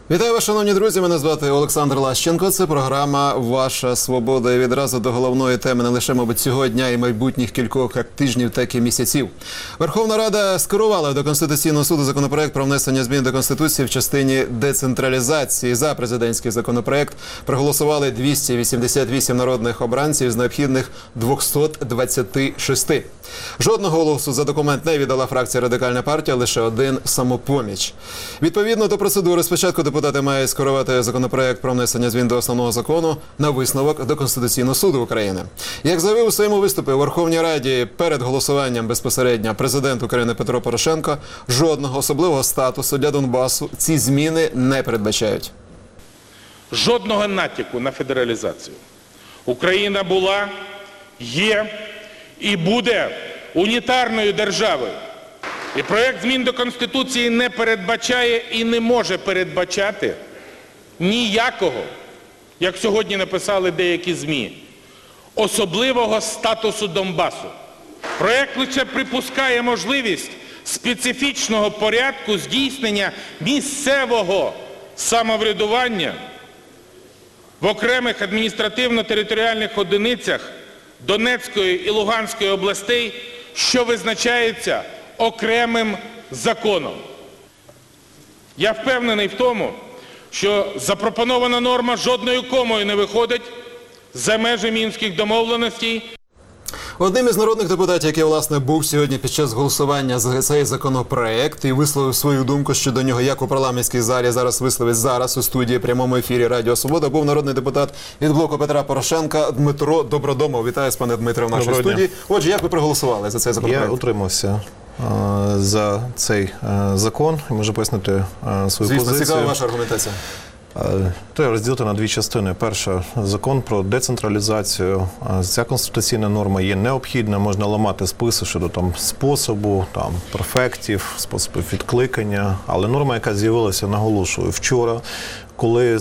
Вітаю вас, шановні друзі, мене звати Олександр Лащенко. Це програма «Ваша свобода». І відразу до головної теми не лише, мабуть, цього дня і майбутніх кількох тижнів, так і місяців. Верховна Рада скерувала до Конституційного суду законопроект про внесення змін до Конституції в частині децентралізації. За президентський законопроект проголосували 288 народних обранців з необхідних 226. Жодного голосу за документ не віддала фракція «Радикальна партія», лише один «Самопоміч». Відповідно до процедури, спочатку депутати мають скерувати законопроект про внесення змін до основного закону на висновок до Конституційного суду України. Як заявив у своєму виступі у Верховній Раді перед голосуванням безпосередньо президент України Петро Порошенко, жодного особливого статусу для Донбасу ці зміни не передбачають. Жодного натяку на федералізацію. Україна була, є і буде унітарною державою. І проект змін до Конституції не передбачає і не може передбачати ніякого, як сьогодні написали деякі ЗМІ, особливого статусу Донбасу. Проект лише припускає можливість специфічного порядку здійснення місцевого самоврядування в окремих адміністративно-територіальних одиницях Донецької і Луганської областей, що визначається окремим законом. Я впевнений в тому, що запропонована норма жодною комою не виходить за межі Мінських домовленостей. Одним із народних депутатів, який, власне, був сьогодні під час голосування за цей законопроект і висловив свою думку щодо нього, як у парламентській залі зараз висловить зараз у студії прямому ефірі Радіо Свобода, був народний депутат від блоку Петра Порошенка Дмитро Добродомов. Вітаю, пане Дмитре, в нашій студії. Отже, як ви проголосували за цей законопроект? Я утримався за цей закон і можу пояснити свою позицію. Звісно, цікава ваша аргументація. Треба розділити на дві частини. Перша – закон про децентралізацію. Ця конституційна норма є необхідна, можна ламати списи щодо способу, префектів, способів відкликання. Але норма, яка з'явилася, наголошую, вчора, коли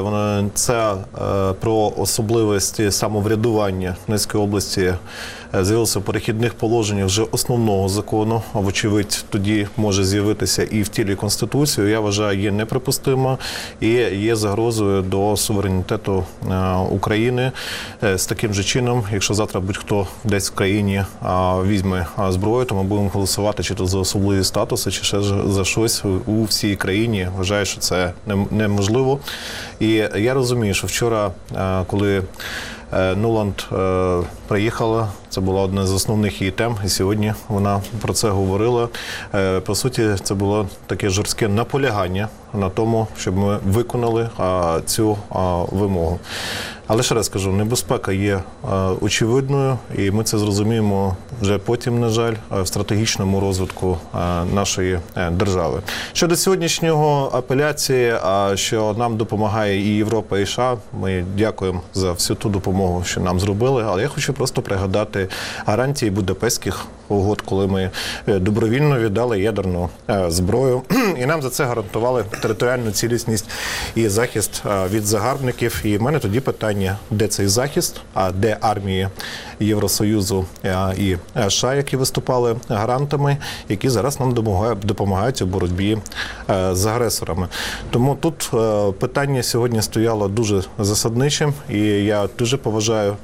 це про особливості самоврядування Донецької області з'явилося в перехідних положеннях вже основного закону, а вочевидь тоді може з'явитися і в тілі Конституції, я вважаю, є неприпустимо і є загрозою до суверенітету України. З таким же чином, якщо завтра будь-хто десь в країні візьме зброю, то ми будемо голосувати чи то за особливі статуси, чи ще за щось у всій країні. Вважаю, що це неможливо. І я розумію, що вчора, коли Нуланд приїхала, це була одна з основних її тем, і сьогодні вона про це говорила. По суті, це було таке жорстке наполягання на тому, щоб ми виконали цю вимогу. Але ще раз кажу, небезпека є очевидною, і ми це зрозуміємо вже потім, на жаль, в стратегічному розвитку нашої держави. Щодо сьогоднішнього апеляції, що нам допомагає і Європа, і США, ми дякуємо за всю ту допомогу, що нам зробили, але я хочу просто пригадати гарантії Будапештських угод, коли ми добровільно віддали ядерну зброю, і нам за це гарантували територіальну цілісність і захист від загарбників. І в мене тоді питання, де цей захист, а де армії Євросоюзу і США, які виступали гарантами, які зараз нам допомагають у боротьбі з агресорами. Тому тут питання сьогодні стояло дуже засадничим, і я дуже поважаю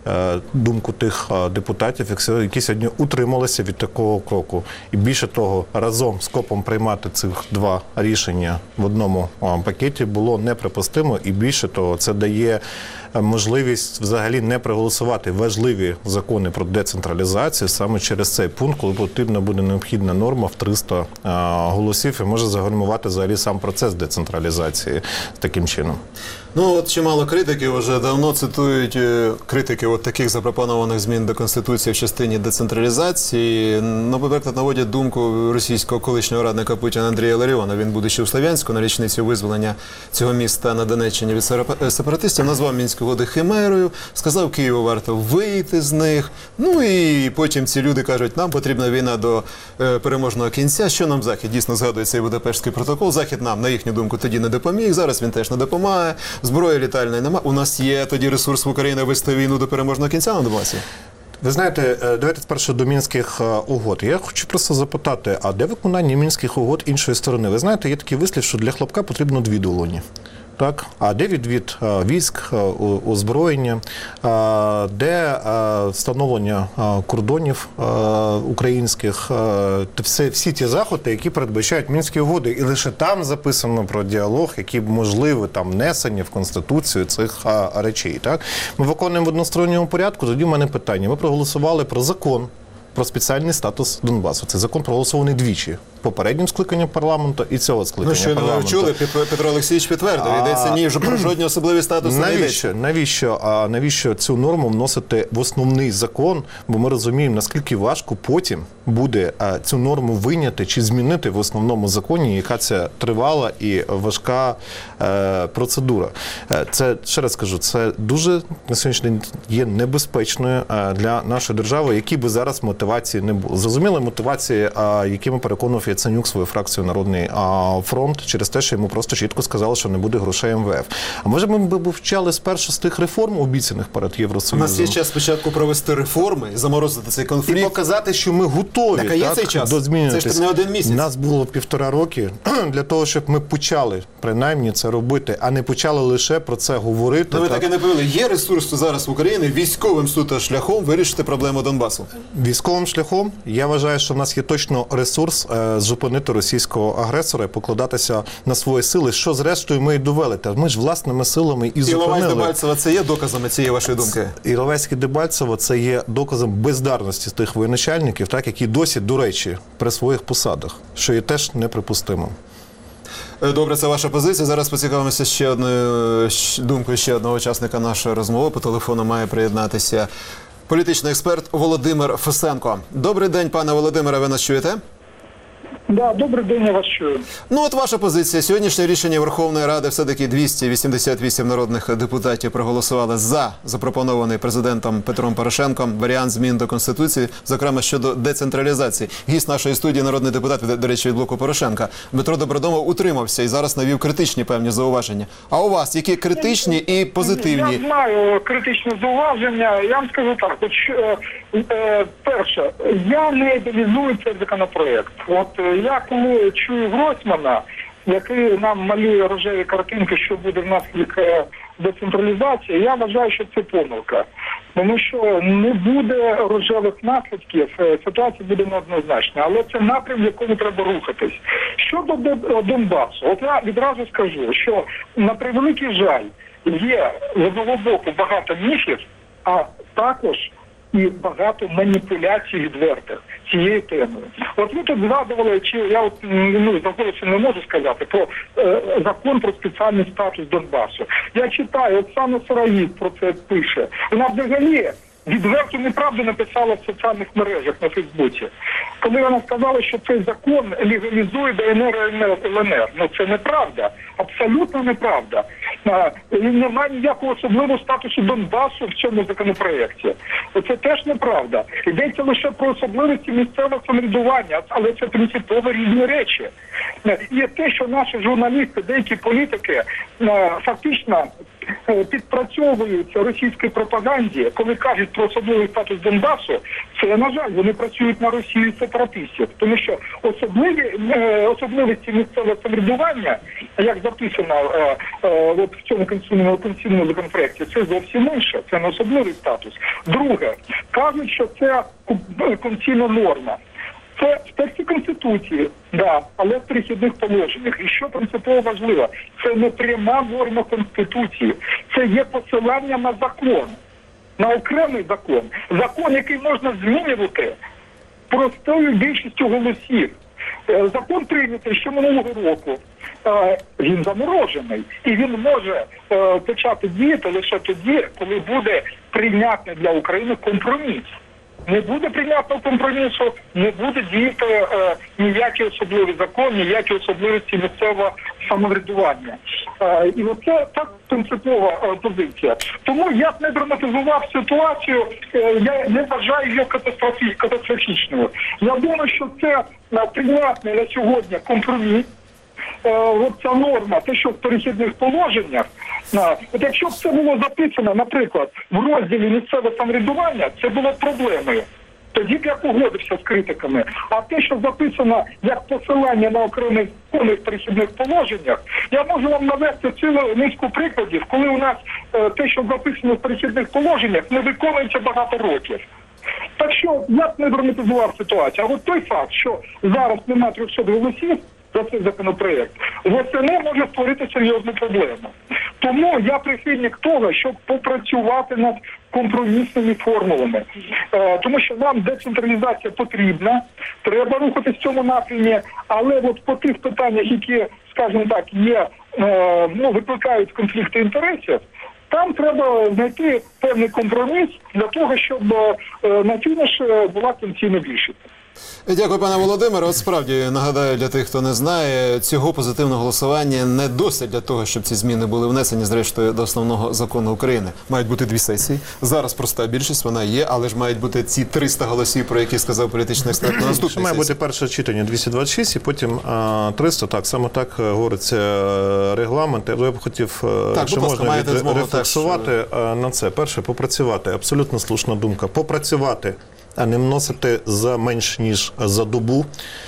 думку тих депутатів, які сьогодні утрималися від такого кроку. І більше того, разом з КОПом приймати цих два рішення в одному пакеті було неприпустимо. І більше того, це дає можливість взагалі не проголосувати важливі закони про децентралізацію саме через цей пункт, коли потрібна буде необхідна норма в 300 голосів і може загальмувати взагалі сам процес децентралізації таким чином. Ну, от чимало критиків вже давно цитують критики от таких запропонованих змін до Конституції в частині децентралізації. Наприклад, наводять думку російського колишнього радника Путіна Андрія Ларіона. Він, будучи у Слов'янську на річницю визволення цього міста на Донеччині від сепаратистів, назвав Мінські угоди химерою, сказав, Києву варто вийти з них. Ну і потім ці люди кажуть, нам потрібна війна до переможного кінця. Що нам Захід? Дійсно згадує цей Будапештський протокол. Захід нам, на їхню думку, тоді не допоміг, зараз він теж не допомагає. Зброї літальної нема. У нас є тоді ресурс в Україні вести війну до переможного кінця на Донбасі? Ви знаєте, давайте спершу до Мінських угод. Я хочу просто запитати, а де виконання Мінських угод іншої сторони? Ви знаєте, є такий вислів, що для хлопка потрібно 2 долоні. Так? А де відвід військ, озброєння, де встановлення кордонів українських, всі ті заходи, які передбачають Мінські угоди. І лише там записано про діалог, який можливо там внесення в Конституцію цих речей. Так? Ми виконуємо в односторонньому порядку, тоді в мене питання. Ми проголосували про закон про спеціальний статус Донбасу. Цей закон проголосований двічі. Попереднім скликанням парламенту і цього скликання парламенту. Ну, що ви чули, Петро Олексійович підтвердив, йдеться ні про жодні особливі статуси не йдеться. Навіщо цю норму вносити в основний закон? Бо ми розуміємо, наскільки важко потім буде цю норму вийняти чи змінити в основному законі, яка це тривала і важка процедура. Це, ще раз кажу, це дуже на сьогоднішній день є небезпечною для нашої держави, які би зараз мотивації не було. Зрозуміли мотивації, якими переконував Яценюк свою фракцію «Народний фронт» через те, що йому просто чітко сказали, що не буде грошей МВФ. А може ми б вчали спершу з тих реформ, обіцяних перед Євросоюзом? У нас є час спочатку провести реформи, заморозити цей конфлікт. І показати, що ми готові Так, а є цей час? до змінюватись. Це ж не 1 місяць. У нас було 1,5 роки для того, щоб ми почали принаймні це робити, а не почали лише про це говорити. Ну, ви так і не повели. Є ресурс зараз в Україні військовим суто шляхом вирішити проблему Донбасу? Військовим шляхом, я вважаю, що в нас є точно ресурс зупинити російського агресора і покладатися на свої сили, що зрештою ми і довели. Та ми ж власними силами і зупинили. Іловайськ-Дебальцево – це є доказами цієї вашої думки? Іловайськ-Дебальцево – це є доказом бездарності тих воєначальників, так, які досі, до речі, при своїх посадах, що є теж неприпустимим. Добре, це ваша позиція. Зараз поцікавимося ще одною думкою ще одного учасника нашої розмови. По телефону має приєднатися політичний експерт Володимир Фесенко. Добрий день, пане Володимире, ви нас чуєте? Да, добрий день, я вас чую. Ну от ваша позиція. Сьогоднішнє рішення Верховної Ради, все-таки 288 народних депутатів проголосували за запропонований президентом Петром Порошенком варіант змін до Конституції, зокрема щодо децентралізації. Гість нашої студії, народний депутат, до речі, від блоку Порошенка, Дмитро Добродомов утримався і зараз навів критичні певні зауваження. А у вас які критичні і позитивні? Я знаю критичне зауваження. Я вам скажу так. Перше, я не ідеалізую цей законопроект. От я коли чую Гройсмана, який нам малює рожеві картинки, що буде внаслідок децентралізації, я вважаю, що це помилка. Тому що не буде рожевих наслідків, ситуація буде неоднозначна. Але це напрям, в якому треба рухатись. Щодо Донбасу, от я відразу скажу, що на превеликий жаль є з одного боку багато міфів, а також і багато маніпуляцій відвертих цією темою. От ви тут згадували, чи я заголосу не можу сказати, про закон про спеціальний статус Донбасу. Я читаю, Оксана Сироїд про це пише. Вона взагалі відверто неправду написала в соціальних мережах на Фейсбуці. Коли вона сказала, що цей закон легалізує ДНР і ЛНР. Ну це неправда. Абсолютно неправда. Немає ніякого особливого статусу Донбасу в цьому законопроєкті. Це теж неправда. Йдеться лише про особливості місцевого самоврядування, але це принципово різні речі. І те, що наші журналісти, деякі політики фактично підпрацьовуються російській пропаганді, коли кажуть про особливий статус Донбасу, це, на жаль, вони працюють на Росію сепаратистів. Тому що особливості місцевого самоврядування, як записано в цьому конституційному законопроекті, це зовсім інше, це не особливий статус. Друге, кажуть, що це конституційна норма. Це в тексті Конституції, да, але в перехідних положеннях. І що принципово важливо, це не пряма норма Конституції, це є посилання на закон, на окремий закон. Закон, який можна змінювати простою більшістю голосів. Закон прийнятий ще минулого року. Він заморожений. І він може почати діяти лише тоді, коли буде прийнятний для України компроміс. Не буде прийнятного компромісу, не буде діяти ніякий особливий закон, ніякі особливості місцевого самоврядування. І оце так принципова позиція. Тому я б не драматизував ситуацію, я не вважаю її катастрофічною. Я думаю, що це прийнятний на сьогодні компроміс. От ця норма, те, що в перехідних положеннях, От якщо б це було записано, наприклад, в розділі місцеве самоврядування, це було б проблемою. Тоді б я погодився з критиками. А те, що записано як посилання на окремих перехідних положеннях, я можу вам навести цілу низку прикладів, коли у нас те, що записано в перехідних положеннях, не виконується багато років. Так що я б не драматизував ситуацію. А от той факт, що зараз немає 300 голосів за цей законопроект, восени може створити серйозну проблему. Тому я прихильник того, щоб попрацювати над компромісними формулами. Тому що нам децентралізація потрібна, треба рухатись в цьому напрямі, але от по тих питаннях, які, скажімо так, є, викликають конфлікти інтересів, там треба знайти певний компроміс для того, щоб на фініш була конституційна більшість. Дякую, пане Володимире. От справді, нагадаю для тих, хто не знає, цього позитивного голосування не досить для того, щоб ці зміни були внесені, зрештою, до основного закону України. Мають бути 2 сесії. Зараз проста більшість, вона є, але ж мають бути ці 300 голосів, про які сказав політичний експерт на наступній сесії. Має бути перше читання 226 і потім 300. Так, саме так говориться регламент. Я б хотів, що можна рефлексувати на це. Перше, попрацювати. Абсолютно слушна думка. Попрацювати, а не вносити за менш ніж за добу,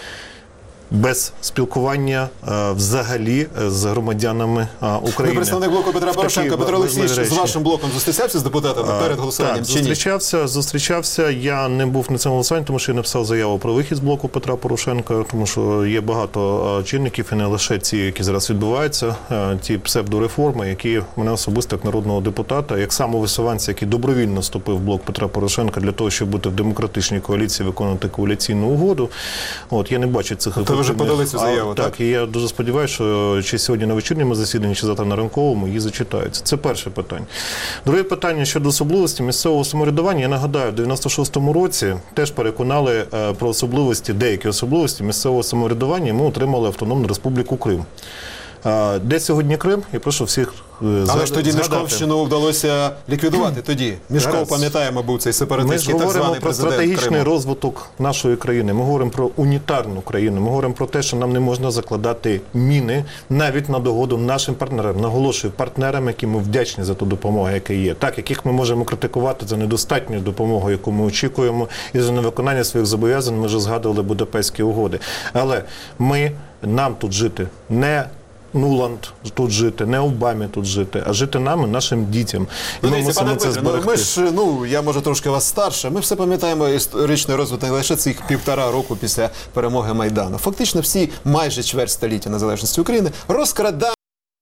без спілкування взагалі з громадянами України. Ви представник блоку Петра Порошенка. Петро Олексійович з вашим блоком зустрічався з депутатами перед голосуванням? Так, зустрічався. Я не був на цьому голосуванні, тому що я написав заяву про вихід з блоку Петра Порошенка, тому що є багато чинників, і не лише ці, які зараз відбуваються, ті псевдореформи, які мене особисто як народного депутата, як самовисуванця, який добровільно вступив в блок Петра Порошенка для того, щоб бути в демократичній коаліції, виконувати коаліційну угоду. От, я не бачу цих Ви вже подали цю заяву, так? Так, і я дуже сподіваюся, що чи сьогодні на вечірньому засіданні, чи завтра на ранковому її зачитаються. Це перше питання. Друге питання щодо особливості місцевого самоврядування. Я нагадаю, в 96-му році теж переконали про особливості, деякі особливості місцевого самоврядування, і ми отримали Автономну Республіку Крим. Де сьогодні Крим? Я прошу всіх згадати. Але ж тоді Мішковщину вдалося ліквідувати тоді. Мішков, пам'ятаємо, був цей сепаратистський так званий президент Криму. Ми говоримо про стратегічний розвиток нашої країни. Ми говоримо про унітарну країну. Ми говоримо про те, що нам не можна закладати міни навіть на догоду нашим партнерам. Наголошую, партнерам, яким ми вдячні за ту допомогу, яка є. Так, яких ми можемо критикувати за недостатню допомогу, яку ми очікуємо, і за невиконання своїх зобов'язань. Ми вже згадували Будапештські угоди. Але нам тут жити не Нуланд тут жити, не Обамі тут жити, а жити нам і нашим дітям. І ми мусимо це зберегти. Ми ж, я може трошки вас старше, ми все пам'ятаємо історичний розвиток не лише цих 1,5 року після перемоги Майдану. Фактично всі майже чверть століття незалежності України розкрадання,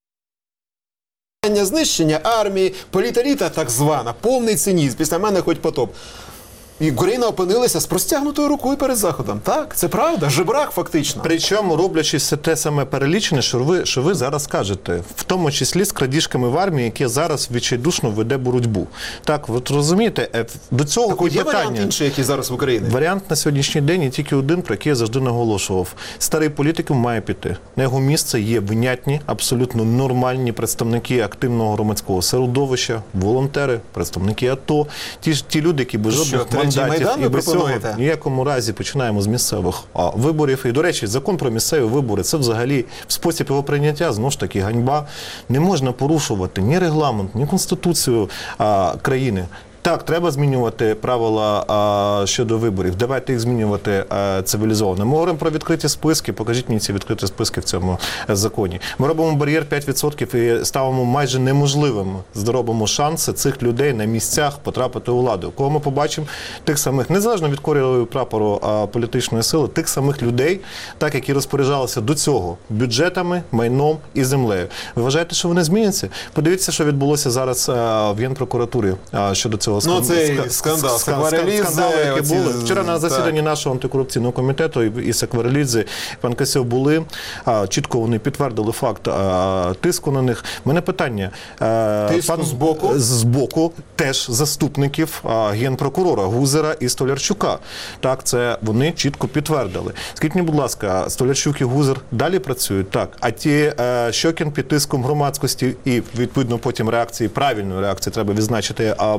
знищення армії, політеліта так звана, повний цинізм, після мене хоч потоп. І Україна опинилася з простягнутою рукою перед Заходом. Так, це правда, жебрак фактично. Причому, роблячи все те саме перелічене, що ви зараз кажете, в тому числі з крадіжками в армії, яке зараз відчайдушно веде боротьбу. Так, ви розумієте, до цього так, є питання. Варіант інший, який зараз в Україні? Варіант на сьогоднішній день є тільки один, про який я завжди наголошував. Старий політик має піти. На його місце є винятні, абсолютно нормальні представники активного громадського середовища, волонтери, представники АТО, ті люди, які без жодних Майдан і без цього в ніякому разі починаємо з місцевих виборів. І, до речі, закон про місцеві вибори – це взагалі спосіб його прийняття, знову ж таки, ганьба. Не можна порушувати ні регламент, ні конституцію країни. Так, треба змінювати правила щодо виборів. Давайте їх змінювати цивілізовано. Ми говоримо про відкриті списки. Покажіть мені ці відкриті списки в цьому законі. Ми робимо бар'єр 5% і ставимо майже неможливим, зробимо шанси цих людей на місцях потрапити у владу. Кого ми побачимо? Тих самих, незалежно від кольору прапору політичної сили, тих самих людей, так, які розпоряджалися до цього бюджетами, майном і землею. Ви вважаєте, що вони зміняться? Подивіться, що відбулося зараз в Генпрокуратурі щодо цього. Цей скандал, скандали, які були. Вчора на засіданні нашого антикорупційного комітету і Сакварелідзе, і пан Касьов були. Чітко вони підтвердили факт тиску на них. Мене питання. Тиску з боку? З боку теж заступників генпрокурора Гузера і Столярчука. Так, це вони чітко підтвердили. Скажіть мені, будь ласка, Столярчук і Гузер далі працюють? Так. А ті Щокін під тиском громадськості і, відповідно, потім реакції, правильної реакції треба відзначити президента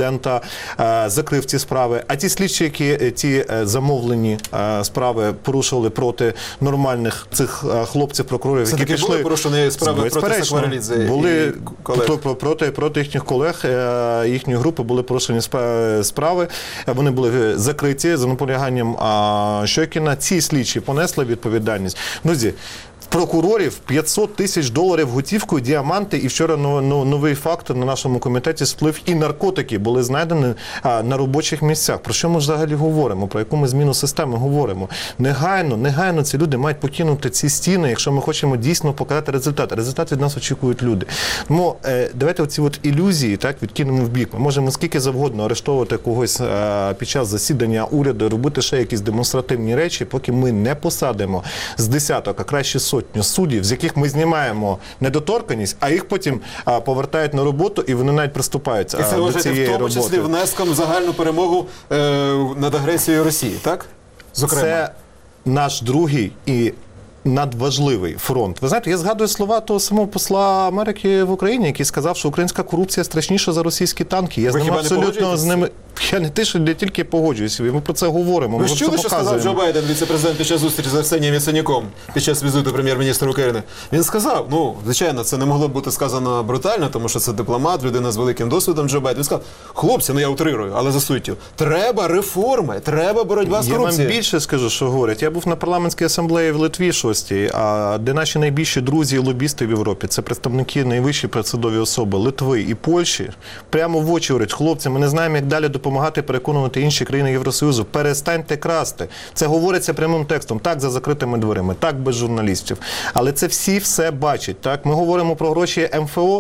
президента, закрив ці справи. А ті слідчі, які ті замовлені справи порушували проти нормальних цих хлопців, прокурорів, які пішли... були порушені справи проти Сакварелідзе були і колег? проти їхніх колег, їхньої групи були порушені справи. Вони були закриті за наполяганням Щокіна. Ці слідчі понесли відповідальність. Друзі, прокурорів $500 000 готівкою, діаманти, і вчора новий факт на нашому комітеті сплив, і наркотики були знайдені на робочих місцях. Про що ми взагалі говоримо? Про яку ми зміну системи говоримо? Негайно ці люди мають покинути ці стіни, якщо ми хочемо дійсно показати результат. Результат від нас очікують люди. Тому давайте оці от ілюзії відкинемо в бік. Ми можемо скільки завгодно арештовувати когось під час засідання уряду, робити ще якісь демонстративні речі, поки ми не посадимо з десяток, а краще сотню суддів, з яких ми знімаємо недоторканність, а їх потім повертають на роботу, і вони навіть приступають до цієї роботи. І це вважаєте в тому числі внеском в загальну перемогу над агресією Росії, так? Зокрема. Це наш другий і надважливий фронт. Ви знаєте, я згадую слова того самого посла Америки в Україні, який сказав, що українська корупція страшніша за російські танки. Я з ними абсолютно з ними... Я не те, що не тільки погоджуюся, ми про це говоримо. Ви чули, що сказав Джо Байден, віце-президент, під час зустрічі з Арсенієм Яценюком, під час візиту прем'єр-міністра України? Він сказав, звичайно, це не могло бути сказано брутально, тому що це дипломат, людина з великим досвідом, Джо Байден. Він сказав, хлопці, я утрирую, але за суттю, треба реформи, треба боротьба з корупцією. Я вам більше скажу, що говорять. Я був на парламентській асамблеї в Литві 6-й, де наші найбільші друзі і лобісти в Європі, це представники найвищі посадові особи Литви і Польщі, прямо в очі говорять, хлопці, ми не знаємо, як далі допомагати переконувати інші країни Євросоюзу. Перестаньте красти. Це говориться прямим текстом. Так, за закритими дверима, так, без журналістів. Але це всі все бачать. Так? Ми говоримо про гроші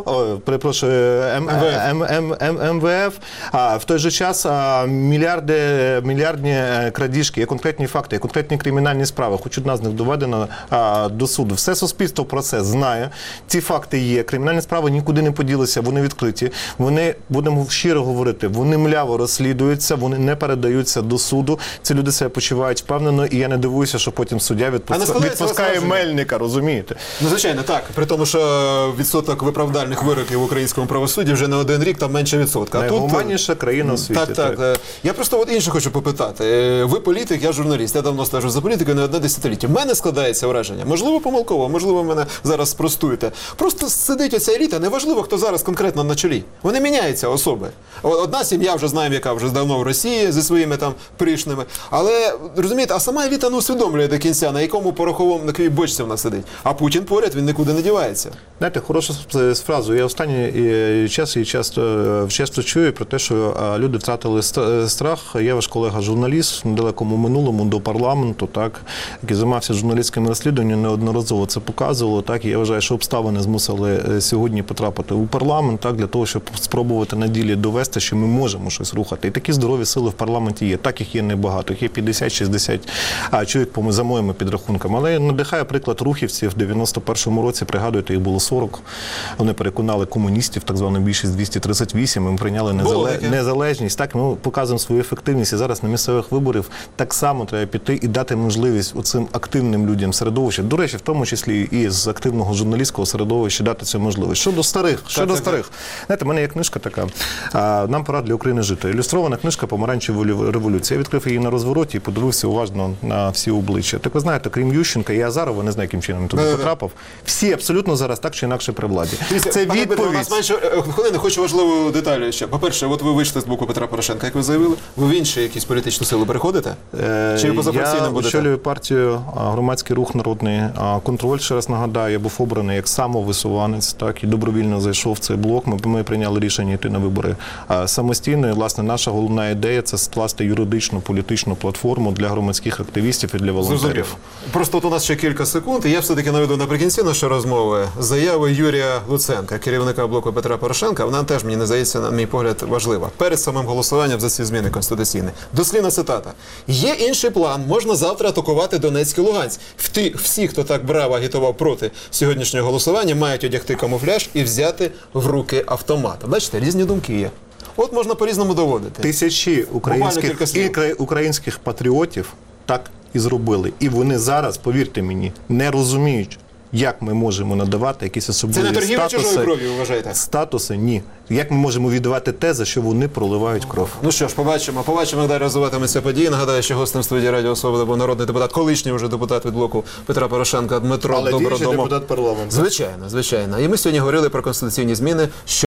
МВФ, а в той же час мільярдні крадіжки, є конкретні факти, є конкретні кримінальні справи. Хоч одна з них доведена до суду. Все суспільство про це знає. Ці факти є. Кримінальні справи нікуди не поділися, вони відкриті. Вони, будемо щиро говорити, вони мляво розслідуються, вони не передаються до суду. Ці люди себе почувають впевнено, і я не дивуюся, що потім суддя відпускає Мельника, розумієте? Звичайно, так. При тому, що відсоток виправдальних вироків в українському правосудді вже не один рік, там менше відсотка. Найгуманніша країна у світі. Так. Я просто інше хочу попитати. Ви політик, я журналіст, я давно стежу за політикою, не одне десятиліття. В мене складається враження, можливо помилково, можливо мене зараз спростуєте. Просто сидить оця еліта, неважливо, хто зараз конкретно на чолі. Вони міняються особи. Одна сім'я вже знаємо, яка вже давно в Росії зі своїми там пришними. Але, розумієте, а сама еліта не усвідомлює до кінця, на якому пороховому, на якій бочці вона сидить. А Путін поряд, він нікуди не дівається. Знаєте, хороша фразу. Я останній час часто чую про те, що люди втратили страх. Я ваш колега-журналіст в недалекому минулому до парламенту, так, який займався журналістськими розслідуваннями, неодноразово це показувало. Так, і я вважаю, що обставини змусили сьогодні потрапити у парламент, так, для того, щоб спробувати на ділі довести, що ми можемо щось рухати. І такі здорові сили в парламенті є. Так, їх є небагато. Їх є 50-60 чоловік, за моїми підрахунками. Але надихає приклад рухівців. В 91-му році, пригадуєте, їх було 40. Вони переконали комуністів, так звану більшість 238. Ми прийняли незалежність. Так, ми показуємо свою ефективність. І зараз на місцевих виборах так само треба піти і дати можливість оцим активним людям середовища. До речі, в тому числі і з активного журналістського середовища дати цю можливість. Щодо старих. Знаєте, в мене є книжка така «Нам пора для України жити». Ілюстрована книжка «Помаранчева революція». Я відкрив її на розвороті і подивився уважно на всі обличчя. Так ви знаєте, крім Ющенка і Азарова, не знаю, яким чином він туди потрапив, всі абсолютно зараз так чи інакше при владі. Це відповідь. У нас менше хвилини, хочу важливу деталь ще. По-перше, от ви вийшли з боку Петра Порошенка, як ви заявили. Ви в інші якісь політичні сили переходите? Чи ви позафракційним будете? Я очолюю партію «Громадський рух народний контроль». Ще раз нагадаю, я був обраний як самовисуванець, так, і добровільно зайшов в цей блок. Ми прийняли рішення йти на вибори самостійно. І, власне, наша головна ідея – це скласти юридичну, політичну платформу для громадських активістів і для волонтерів. Просто от у нас ще кілька секунд, і я все-таки наведу наприкінці нашої розмови заяви Юрія Луценка, керівника блоку Петра Порошенка. Вона теж, мені не здається, на мій погляд, важлива. Перед самим голосуванням за ці зміни конституційні. Дослівна цитата. «Є інший план. Можна завтра атакувати Донецьк і Луганськ. Всі, хто так браво агітував проти сьогоднішнього голосування, мають одягти камуфляж і взяти в руки автомат». Бачите, різні думки є. От можна по-різному доводити. Тисячі українських патріотів так і зробили. І вони зараз, повірте мені, не розуміють, Як ми можемо надавати якісь особливі Це не торгівля статуси? чужою кров'ю, вважаєте? Статуси – ні. Як ми можемо віддавати те, за що вони проливають кров? Ну що ж, побачимо, як далі розвиватимуться події. Нагадаю, що гостем студії Радіо Свобода був народний депутат, колишній вже депутат від блоку Петра Порошенка Дмитро Добродомов. парламенту. Звичайно. І ми сьогодні говорили про конституційні зміни, що